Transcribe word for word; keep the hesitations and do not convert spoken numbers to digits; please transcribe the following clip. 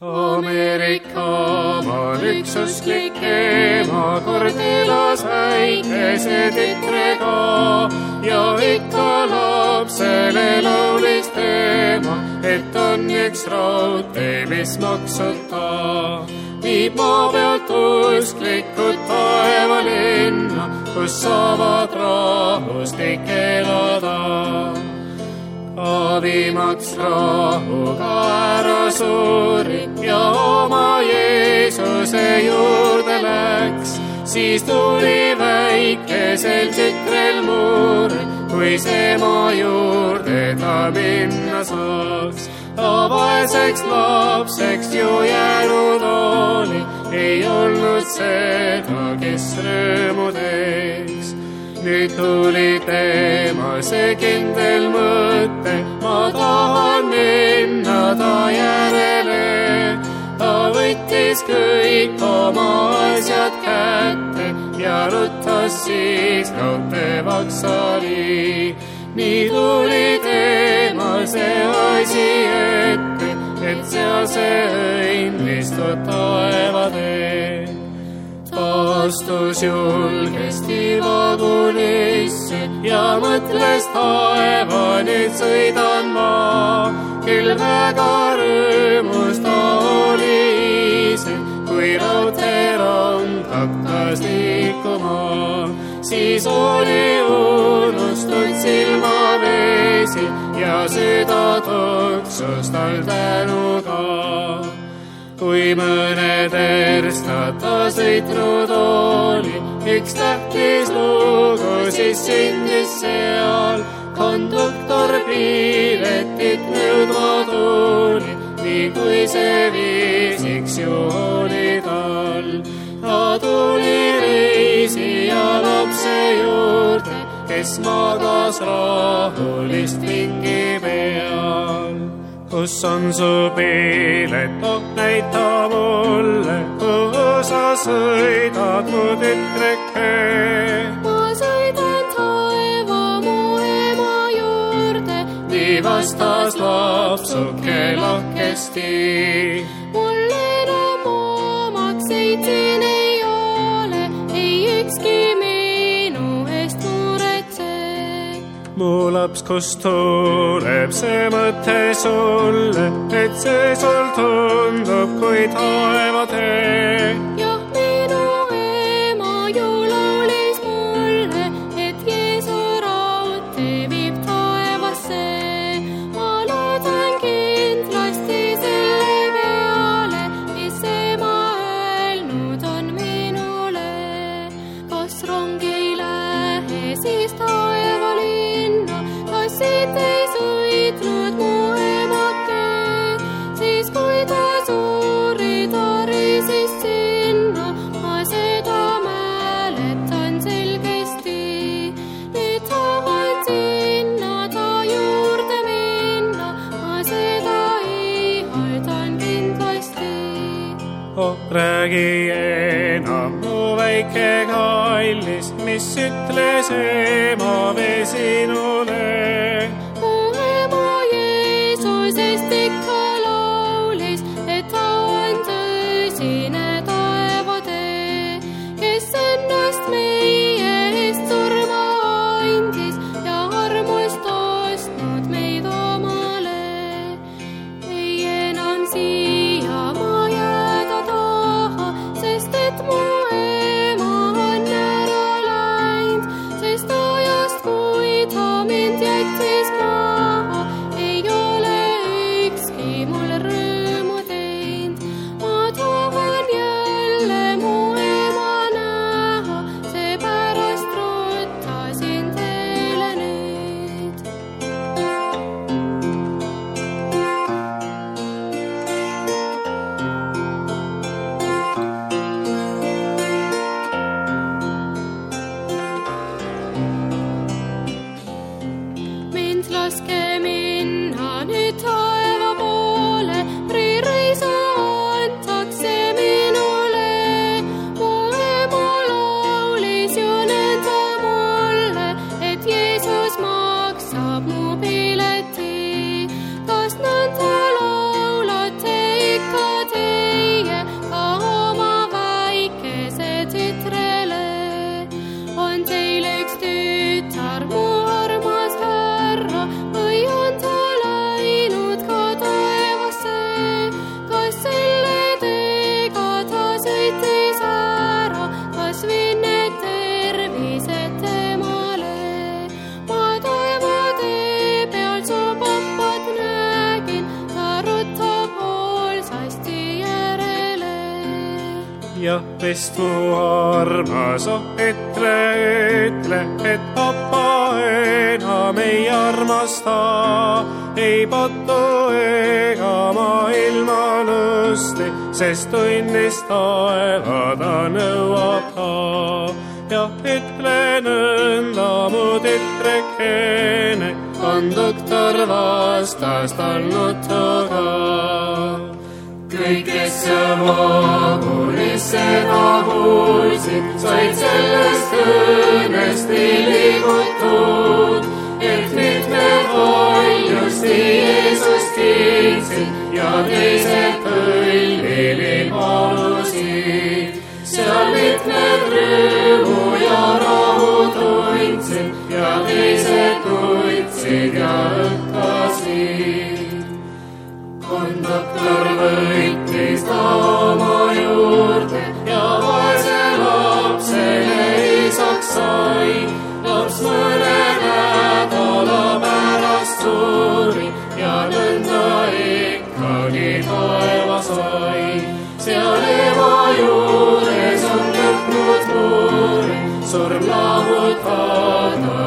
Ameerika maal üks usklik ema kord elas väikese tütrega ja ikka lapsele laulis tema, et on üks raudtee, mis maksuta viib maa pealt usklikud taevalinna, kus saavad rahustik elada. Avimaks rahuga ära suri ja oma Jeesuse juurde läks, siis tuli väikesel tütrel mure, kui see maa juurde ta minna saaks. Ta vaeseks lapseks ju jäänud oli, ei olnud seda, kes rõõmu teeks. Nüüd tuli tema see kindel mõte, ma tahan minna ta järele. Ta võttis kõik oma asjad kätte ja ruttas siis raudtee vaksali. Nii tuli tema see asi ette, et seal see õnnistud taevatee. Astus julgesti vagunisse ja mõtles taeva, nüüd sõidan ma. Küll väga rõõmus ta oli ise, kui raudteerong hakkas liikuma. Siis oli unustud silmavesi ja süda tuksus tal tänuga. Kui mõned erstad ta sõitnud oli, üks tähtis lugu siis sündis seal. Konduktor piletit nõudma tuli, nii kui see viisiks ju oli tal. Ta tuli reisija lapse juurde, kes magas rahulist vingi peal. Kus on su pilet, oh näita mulle, kuhu sa sõidad mu tütreke? Ma sõidan taeva mu ema juurde, nii vastas lapsuke lahkesti. Mul enam omakseid siin ei ole, ei ükski minu eest muretse. Mu laps, kust tuleb see mõte sulle, et see sul tundub kui taevatee? Jah, minu ema ju laulis mulle, et Jeesu raudtee viib taevasse. Ma loodan kindlasti selle peale, mis ema öelnud on minule. Kas rong ei lähe siis taevalinna, kas siit ei sõitnud mu emake? Siis kui ta suuri ta reisis sinna, ma seda mäletan selgesti. Nüüd tahan sinna ta juurde minna, ma seda ihaldan kindlasti. Oh, räägi enam, mu väike kallis, mis ütles ema veel sinule? Mu ema Jeesusest ikka laulis, et ta on tõsine taevatee, kes ennast meie eest surma andis ja armust ostnud meid omale. Ei enam siia ma jääda taha, sest et mu ema on ära läinud, sest ajast, kui ta mind ja vist mu armas, oh ütle, ütle, et papa enam ei armasta, ei patu ega maailma lusti, sest tunnis taeva ta nõuab ta. Ja ütle nõnda mu tütrekene, konduktor vastas tal nutuga. Kõik, kes vaagunis seda kuulsid, said sellest õnnest liigutud, et mitmed valjusti Jeesust kiitsid ja teised põllili palusid. Seal mitmed rõõmu ja rahu tundsid ja teised nutsid ja õkkasid. Konduktor võttis ta oma juurde ja vaese lapsele isaks sai. Laps mõne nädala pärast suri ja nõnda ikkagi taeva sai. Seal ema juures on lõpnud mure, surm lahutada